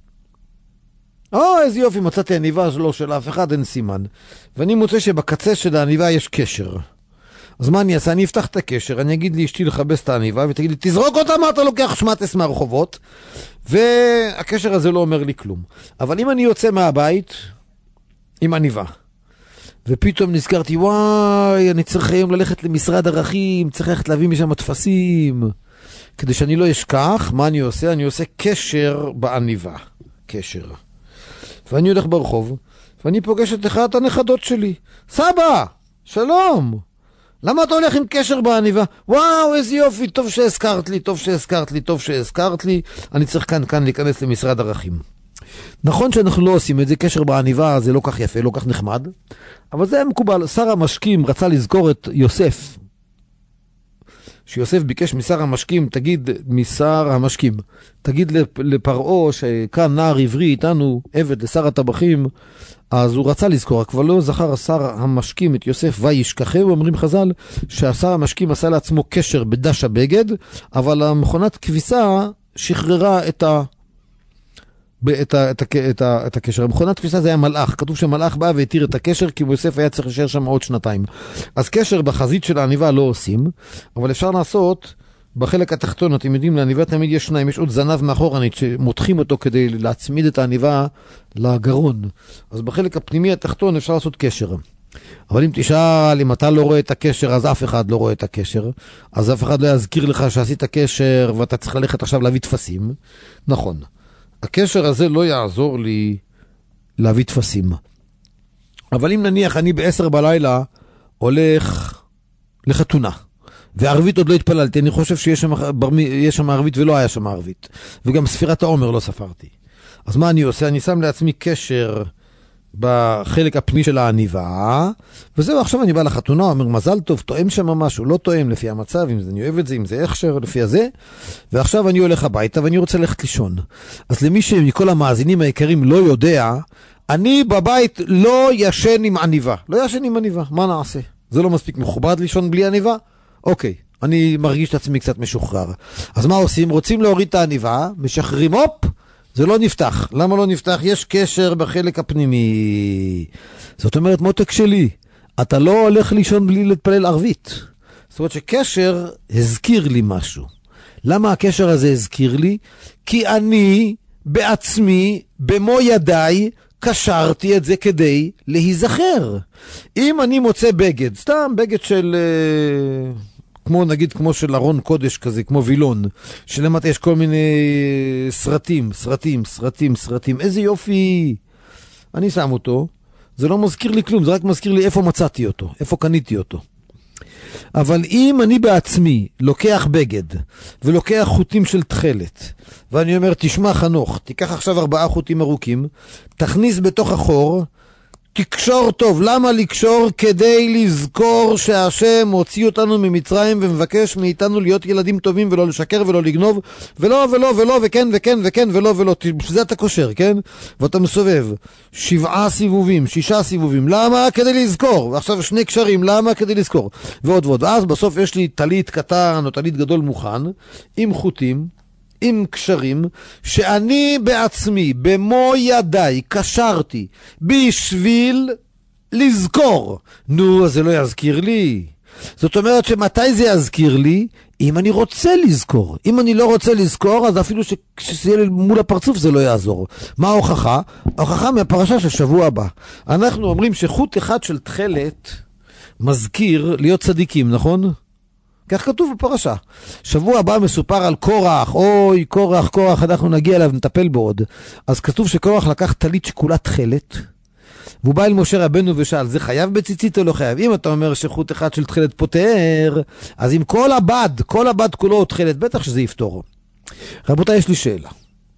איזה יופי, מצאתי עניבה שלא של אף אחד, אין סימן. ואני מוצא שבקצה של העניבה יש קשר. אז מה אני אעשה? אני אפתח את הקשר, אני אגיד לי אשתי לחבש את העניבה, ותגיד לי, תזרוק אותה, מה אתה לוקח שמטס מהרחובות? והקשר הזה לא אומר לי כלום. אבל אם אני יוצא מהבית עם עניבה, ופתאום נזכרתי, וואי, אני צריך היום ללכת למשרד ערכים, צריך ללכת להביא משם תפסים. כדי שאני לא אשכח, מה אני עושה? אני עושה קשר בעניבה. קשר. ואני הולך ברחוב, ואני פוגש את אחת הנכדות שלי. סבא, שלום. למה אתה הולך עם קשר בעניבה? וואו, איזה יופי, טוב שהזכרת לי, טוב שהזכרת לי, טוב שהזכרת לי. אני צריך כאן להיכנס למשרד ערכים. נכון שאנחנו לא עושים את זה, קשר בעניבה זה לא כך יפה, לא כך נחמד, אבל זה מקובל. שר המשקים רצה לזכור את יוסף, שיוסף ביקש משר המשקים, תגיד לפרעה שכאן נער עברי איתנו, עבד לשר הטבחים, אז הוא רצה לזכור, כבר לא זכר שר המשקים את יוסף וישכחהו. אומרים חז"ל שהשר המשקים עשה לעצמו קשר בדש הבגד, אבל המכונת כביסה שחררה את הקשר. המכונת תפיסה זה היה מלאך. כתוב שמלאך בא והתיר את הקשר, כי יוסף היה צריך להישאר שם עוד 2 אז קשר בחזית של העניבה לא עושים, אבל אפשר לעשות בחלק התחתון. אתם יודעים, לעניבה תמיד יש 2, יש עוד זנב מאחורנית שמותחים אותו כדי להצמיד את העניבה לגרון. אז בחלק הפנימי התחתון אפשר לעשות קשר. אבל אם תשאל, אם אתה לא רואה את הקשר, אז אף אחד לא רואה את הקשר, אז אף אחד לא יזכיר לך שעשית קשר ואתה צריך ללכת עכשיו להביא תפסים. נכון, הקשר הזה לא יעזור לי להביא תפסים. אבל אם נניח אני ב10 בלילה הולך לחתונה, וערבית עוד לא התפללתי, אני חושב שיש שם ערבית ולא היה שם ערבית, וגם ספירת העומר לא ספרתי. אז מה אני עושה? אני שם לעצמי קשר בחלק הפנימי של העניבה, וזהו, עכשיו אני בא לחתונה, אומר מזל טוב, תואם שם משהו, לא תואם לפי המצב, אם אני אוהב את זה, אם זה הכשר, לפי הזה, ועכשיו אני הולך הביתה ואני רוצה ללכת לישון. אז למי שמכל המאזינים היקרים לא יודע, אני בבית לא ישן עם עניבה, מה נעשה? זה לא מספיק מכובד לישון בלי עניבה? אוקיי, אני מרגיש את עצמי קצת משוחרר. אז מה עושים? רוצים להוריד את העניבה, משחררים, הופ, זה לא נפתח. למה לא נפתח? יש קשר בחלק הפנימי. זאת אומרת, מותק שלי, אתה לא הולך לישון בלי להתפלל ערבית. זאת אומרת שקשר הזכיר לי משהו. למה הקשר הזה הזכיר לי? כי אני בעצמי, במו ידיי, קשרתי את זה כדי להיזכר. אם אני מוצא בגד, סתם בגד של, כמו נגיד, כמו של ארון קודש כזה, כמו וילון, שלמטה יש כל מיני סרטים, איזה יופי. אני שם אותו, זה לא מזכיר לי כלום, זה רק מזכיר לי איפה מצאתי אותו, איפה קניתי אותו. אבל אם אני בעצמי לוקח בגד ולוקח חוטים של תחלת ואני אומר, תשמע חנוך, תיקח עכשיו 4 חוטים ארוכים, תכניס בתוך החור, תקשור טוב. למה לקשור? כדי לזכור שהשם הוציא אותנו ממצרים ומבקש מאיתנו להיות ילדים טובים ולא לשקר ולא לגנוב ולא וכן ולא. זה אתה קושר, כן? ואתה מסובב 7 סיבובים, 6 סיבובים. למה? כדי לזכור. ועכשיו 2 קשרים. למה? כדי לזכור. ועוד. ואז בסוף יש לי טלית קטן או טלית גדול מוכן עם חוטים, עם קשרים, שאני בעצמי, במו ידיי, קשרתי בשביל לזכור. נו, אז זה לא יזכיר לי. זאת אומרת שמתי זה יזכיר לי? אם אני רוצה לזכור. אם אני לא רוצה לזכור, אז אפילו שזה יהיה מול הפרצוף זה לא יעזור. מה ההוכחה? ההוכחה מהפרשה של שבוע הבא. אנחנו אומרים שחוט אחד של תחלת מזכיר להיות צדיקים, נכון? כך כתוב בפרשה. שבוע הבא מסופר על קורח, אוי קורח, אנחנו נגיע אליו ונטפל בו עוד. אז כתוב שקורח לקח טלית שכולה תחלת, והוא בא אל משה רבנו ושאל, זה חייב בציצית או לא חייב? אם אתה אומר שחוט אחד של תחלת פותר, אז אם כל הבד כולו תחלת, בטח שזה יפתור. רבותיי, יש לי שאלה.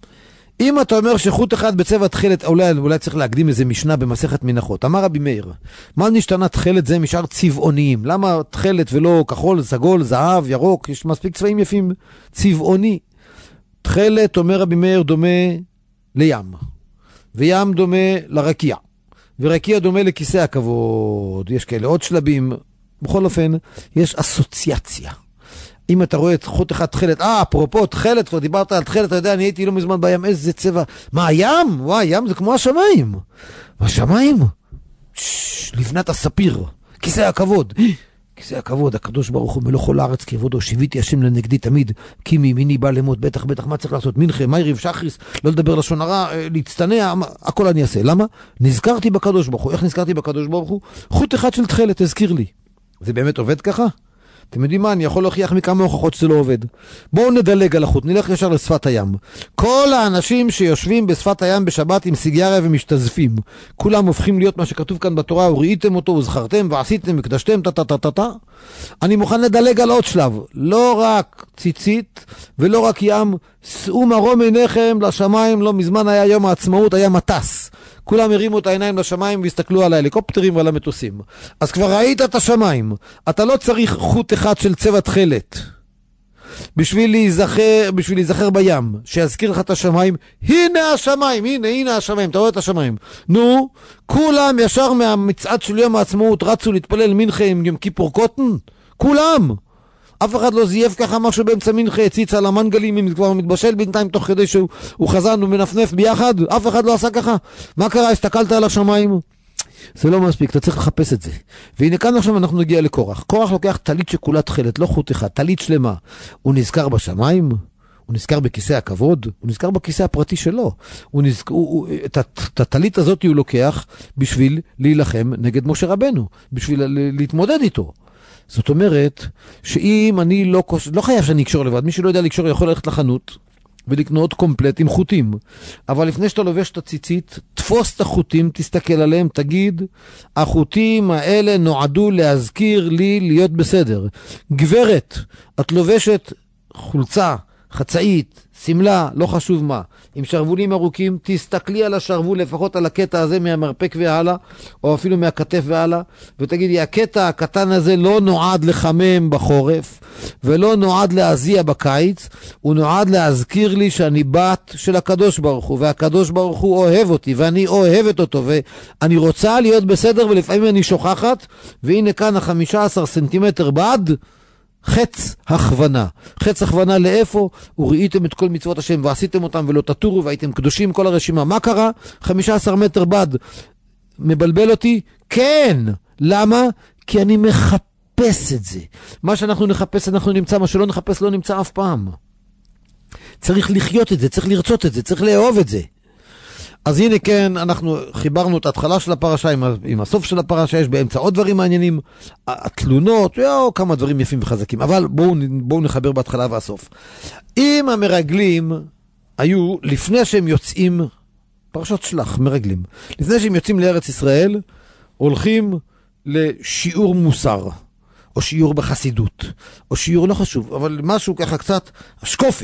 אם אתה אומר שחוט אחד בצבע תחלת, אולי צריך להקדים איזה משנה במסכת מנחות. אמר רבי מאיר, מה נשתנה תחלת זה משאר צבעוניים? למה תחלת ולא כחול, סגול, זהב, ירוק? יש מספיק צבעים יפים. צבעוני. תחלת, אומר רבי מאיר, דומה לים. וים דומה לרקיע. ורקיע דומה לכיסא הכבוד. יש כאלה עוד שלבים. בכל אופן, יש אסוציאציה. אם אתה רואה את חוט אחד תחלת, אפרופו תחלת, כבר דיברת על תחלת, אתה יודע, אני הייתי לא מזמן בים, איזה צבע. מה, הים? וואי, הים זה כמו השמיים. השמיים? לבנת הספיר, כיסא הכבוד. כיסא הכבוד, הקדוש ברוך הוא מלוך כל הארץ כבודו, שיביתי השם לנגדי תמיד, כי מימיני בא למות, בטח, מה צריך לעשות? מנחה, מייריב, שחריס, לא לדבר לשון הרע, להצטנע, הכל אני אעשה. למה? נזכרתי בקדוש ברוך הוא. איך נזכרתי בקדוש ברוך הוא? חוט אחד של תחלת, תזכיר לי. זה באמת עובד ככה? אתם יודעים מה? אני יכול להוכיח מכמה הוכחות שזה לא עובד. בואו נדלג על החוט, נלך ישר לשפת הים. כל האנשים שיושבים בשפת הים בשבת עם סיגריה ומשתזפים, כולם הופכים להיות מה שכתוב כאן בתורה, וראיתם אותו, וזכרתם ועשיתם וקדשתם, אני מוכן לדלג על עוד שלב. לא רק ציצית ולא רק ים, שאו מרום עיניכם לשמיים. לא מזמן היה יום העצמאות, היה מטס. כולם הרימו את העיניים לשמיים והסתכלו על ההליקופטרים ועל המטוסים. אז כבר ראית את השמיים. אתה לא צריך חוט אחד של צבע תחלת בשביל להיזכר בים, שיזכיר לך את השמיים. הנה השמיים, הנה השמיים, אתה רואה את השמיים. נו, כולם ישר מהמצעד של יום העצמאות רצו להתפלל מנחה עם יום כיפור קוטן. כולם. אף אחד לא זייף ככה משהו באמצע מנחה, הציץ על המנגלים, אם זה כבר מתבשל בינתיים תוך כדי שהוא חזן ומנפנף ביחד. אף אחד לא עשה ככה. מה קרה? הסתכלת על השמיים? זה לא מספיק, אתה צריך לחפש את זה. והנה כאן עכשיו אנחנו נגיע לקורח. קורח לוקח טלית שכולה תחלת, לא חוט אחד, טלית שלמה. הוא נזכר בשמיים, הוא נזכר בכיסא הכבוד, הוא נזכר בכיסא הפרטי שלו. את הטלית הזאת הוא לוקח בשביל להילחם נגד משה רבנו, בשביל להתמודד איתו. זאת אומרת, שאם אני לא חייב שאני אקשור לבד, מי שלא יודע לקשור יכול ללכת לחנות ולקנות קומפלט עם חוטים. אבל לפני שאתה לובש את הציצית, תפוס את החוטים, תסתכל עליהם, תגיד, החוטים האלה נועדו להזכיר לי להיות בסדר. גברת, את לובשת חולצה, חצאית, סמלה, לא חשוב מה, עם שרבולים ארוכים, תסתכלי על השרבול, לפחות על הקטע הזה מהמרפק והלאה, או אפילו מהכתף והלאה, ותגידי, הקטע הקטן הזה לא נועד לחמם בחורף, ולא נועד להזיע בקיץ, הוא נועד להזכיר לי שאני בת של הקדוש ברוך הוא, והקדוש ברוך הוא אוהב אותי, ואני אוהבת אותו, ואני רוצה להיות בסדר, ולפעמים אני שוכחת, והנה כאן 15 סנטימטר בד, חץ הכוונה. חץ הכוונה לאיפה? וראיתם את כל מצוות השם ועשיתם אותם ולא תטורו והייתם קדושים, כל הרשימה. מה קרה? 15 מטר בד. מבלבל אותי? כן. למה? כי אני מחפש את זה. מה שאנחנו נחפש אנחנו נמצא, מה שלא נחפש לא נמצא אף פעם. צריך לחיות את זה, צריך לרצות את זה, צריך לאהוב את זה. אז הנה כן, אנחנו חיברנו את ההתחלה של הפרשה עם הסוף של הפרשה, יש באמצע עוד דברים מעניינים, התלונות, כמה דברים יפים וחזקים, אבל בואו נחבר בהתחלה והסוף. אם המרגלים היו, לפני שהם יוצאים, פרשת שלח, מרגלים, לפני שהם יוצאים לארץ ישראל, הולכים לשיעור מוסר, או שיעור בחסידות, או שיעור לא חשוב, אבל משהו ככה קצת השקופה.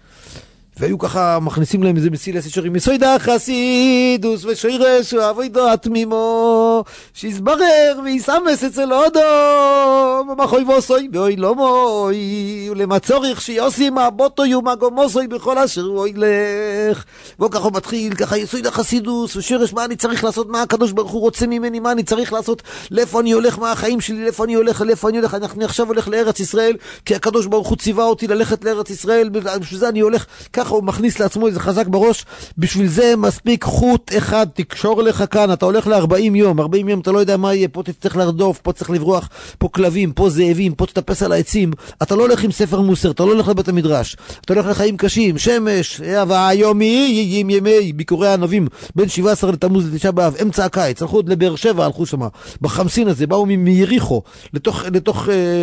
והיו ככה מכניסים להם איזה מסילס ישרים, מסוידה חסידוס ושוירש ועבודו התמימו, שיסברר ויסמס אצל אודו, ומחוי בוסוי ואוי לא מוי, ולמצורך שיוסי מעבותו יומגומוסוי בכל אשר הוא הולך. והוא ככה מתחיל, ככה יסוידה חסידוס ושוירש, מה אני צריך לעשות, מה הקדוש ברוך הוא רוצה ממני, מה אני צריך לעשות, לאיפה אני הולך, מה החיים שלי, לאיפה אני הולך, אני עכשיו הולך לארץ ישראל, כי הקדוש ברוך הוא ציווה אותי ללכת לארץ ישראל, בשביל זה אני הולך, ככה הוא מכניס לעצמו איזה חזק בראש, בשביל זה מספיק חוט אחד, תקשור לך כאן, אתה הולך ל40 יום, 40 יום אתה לא יודע מה יהיה, פה תצטרך לרדוף, פה צריך לברוח, פה כלבים, פה זאבים, פה תטפס על העצים, אתה לא הולך עם ספר מוסר, אתה לא הולך לבית המדרש, אתה הולך לחיים קשים, שמש, והיומי, ימי, ביקורי הענבים, בין 17 לתמוז לתשעה באב, אמצע הקיץ, הלכו לבאר שבע, הלכו שמה, בחמסין הזה, באו מיריחו, לתוך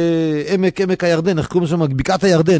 עמק הירדן, איך קוראים שם, בקעת הירדן,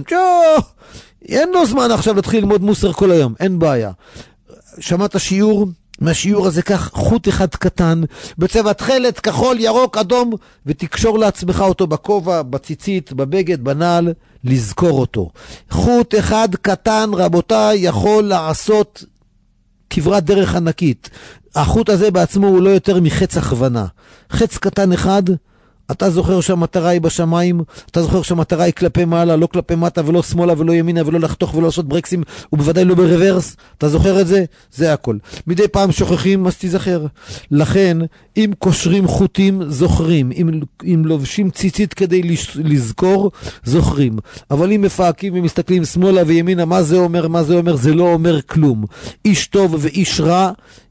אין לו זמן עכשיו להתחיל ללמוד מוסר כל היום, אין בעיה. שמעת שיעור? מהשיעור הזה כך חוט אחד קטן, בצבע תכלת, כחול, ירוק, אדום, ותקשור לעצמך אותו בכובע, בציצית, בבגד, בנעל, לזכור אותו. חוט אחד קטן, רבותיי, יכול לעשות כברת דרך ענקית. החוט הזה בעצמו הוא לא יותר מחץ הכוונה. חץ קטן אחד, אתה זוכר שהמטרה היא בשמיים, אתה זוכר שהמטרה היא כלפי מעלה, לא כלפי מטה ולא שמאלה ולא ימינה ולא לחתוך ולא לעשות ברקסים, ובוודאי לא ברוורס, אתה זוכר את זה? זה הכל. מדי פעם שוכחים, אז תזכר. לכן, אם קושרים חוטים, זוכרים. אם לובשים ציצית כדי לזכור, זוכרים. אבל אם מפהקים ומסתכלים שמאלה וימינה, מה זה אומר? מה זה אומר? זה לא אומר כלום. איש טוב ואיש רע,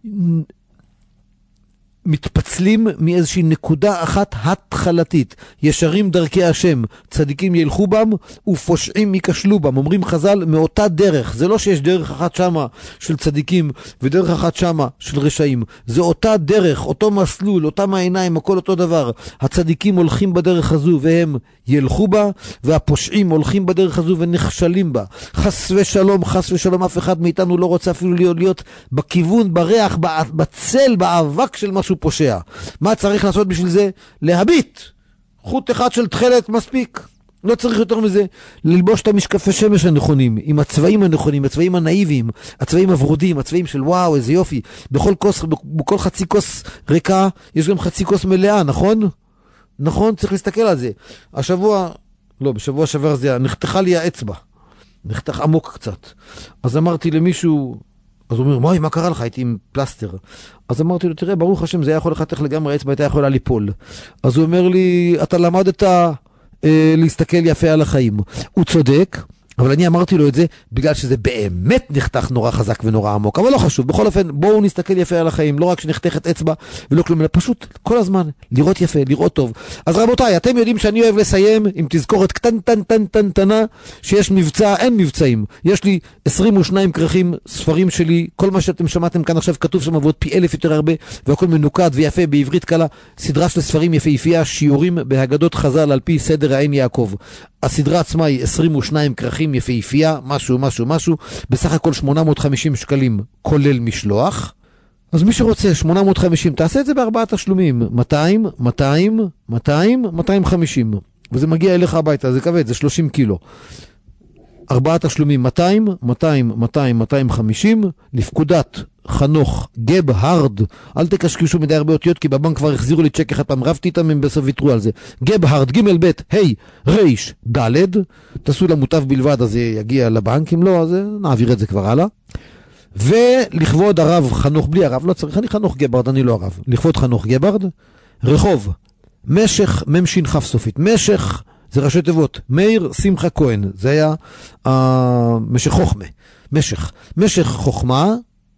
מתפצלים מאיזושהי נקודה אחת התחלתית. ישרים דרכי השם, צדיקים ילכו בם ופושעים יקשלו בם. אומרים חז"ל, מאותה דרך. זה לא שיש דרך אחת שמה של צדיקים ודרך אחת שמה של רשעים. זה אותה דרך, אותו מסלול, אותם העיניים, הכל אותו דבר. הצדיקים הולכים בדרך הזו והם ילכו בה, והפושעים הולכים בדרך הזו ונכשלים בה. חס ושלום, אף אחד מאיתנו לא רוצה אפילו להיות בכיוון, בריח, בצל, באבק של משהו פושע. מה צריך לעשות בשביל זה? להביט. חוט אחד של תכלת מספיק. לא צריך יותר מזה. ללבוש את המשקפי שמש הנכונים, עם הצבעים הנכונים, הצבעים הנאיביים, הצבעים הוורודים, הצבעים של וואו, איזה יופי. בכל חצי כוס ריקה, יש גם חצי כוס מלאה, נכון? נכון, צריך להסתכל על זה. בשבוע שעבר זה, נחתכה לי האצבע. נחתך עמוק קצת. אז אמרתי למישהו, אז הוא אומר, מה קרה לך? הייתי עם פלסטר. אז אמרתי לו, תראה, ברוך השם, זה היה יכול לחתך לגמרי, האצבע הייתה יכולה ליפול. אז הוא אומר לי, אתה למדת להסתכל יפה על החיים. הוא צודק, אבל אני אמרתי לו את זה בגלל שזה באמת נחתך נורא חזק ונורא עמוק, אבל לא חשוב. בכל אופן, בואו נסתכל יפה על החיים, לא רק שנחתכת אצבע ולא כלום, אלא פשוט כל הזמן לראות יפה, לראות טוב. אז רבותיי, אתם יודעים שאני אוהב לסיים עם תזכורת קטנה שיש מבצע, אין מבצעים. יש לי 22 כרכים, ספרים שלי, כל מה שאתם שמעתם כאן עכשיו כתוב שם ועוד פי 1000 יותר הרבה, והכל מנוקד ויפה בעברית קלה. סדרה של ספרים יפהפייה, שיעורים בהגדות חז"ל על פי סדר העין יעקב. הסדרה עצמה היא 22 כרכים יפהפייה, משהו, בסך הכל 850 שקלים כולל משלוח. אז מי שרוצה 850, תעשה את זה בארבעה תשלומים, 200, 250, וזה מגיע אליך הביתה, זה כבד, זה 30 קילו. 4 תשלומים, 200, 250, לפקודת חנוך גב הרד, אל תקשקשו מדי הרבה אותיות, כי בבנק כבר החזירו לי צ'ק אחד פעם, רבתי איתם, הם בסוף ויתרו על זה. גב הרד, ג' ב' ה' ריש ד', תעשו למוטב בלבד, אז זה יגיע לבנק, אם לא, אז נעביר את זה כבר הלאה. ולכבוד הרב חנוך, בלי הרב, לא צריך, אני חנוך גברד, אני לא הרב. לכבוד חנוך גברד, רחוב, משך, משין חף סופית, משך זה ראשי תיבות. מאיר שמחה כהן, זה היה משך חוכמה. משך חוכמה,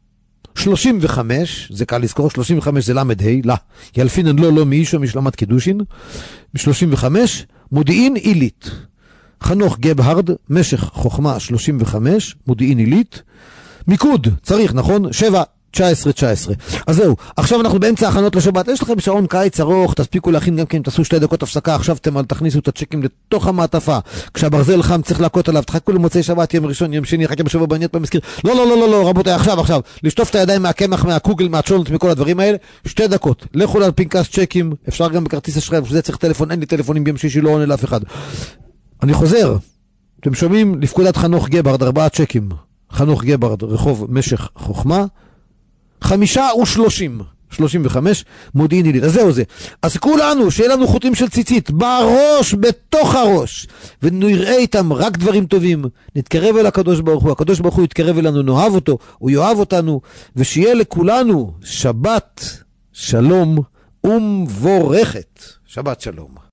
35, זה קל לזכור, 35 זה למד ה', לא, ילפינן לא מאישו משלמת קידושין, 35, מודיעין עילית. חנוך גבהרד, משך חוכמה 35, מודיעין עילית, מיקוד, צריך, נכון? 7, 19. אז זהו, עכשיו אנחנו באמצע הכנות לשבת, יש לכם שעון קיץ ארוך, תספיקו להכין גם כן, תעשו 2 דקות הפסקה, עכשיו תכניסו את הצ'קים לתוך המעטפה, כשהברזל חם צריך להכות עליו, תחכו למוצאי שבת, יום ראשון, יום שני, חכה בשבוע בעניין פעם מזכיר, לא, רבותיי, עכשיו, לשטוף את הידיים מהקמח, מהקוגל, מהצ'ולנט, מכל הדברים האלה, 2 דקות, לכו לפנקס צ'קים, אפשר גם בכרטיס אשראי, בשביל זה צריך טלפון, אין לי טלפונים ביום שישי, לא עונה לאף אחד. אני חוזר, אתם שומעים לפקודת חנוך גברד, 4 צ'קים, חנוך גברד, רחוב משך חוכמה, 5 ו30, 35, מודיעין עילית. אז זהו זה. אז כולנו, שיהיה לנו חוטים של ציצית, בראש, בתוך הראש, ונראה איתם רק דברים טובים, נתקרב אל הקדוש ברוך הוא, הקדוש ברוך הוא יתקרב אלינו, נאהב אותו, הוא יאהב אותנו, ושיהיה לכולנו שבת שלום ומבורכת. שבת שלום.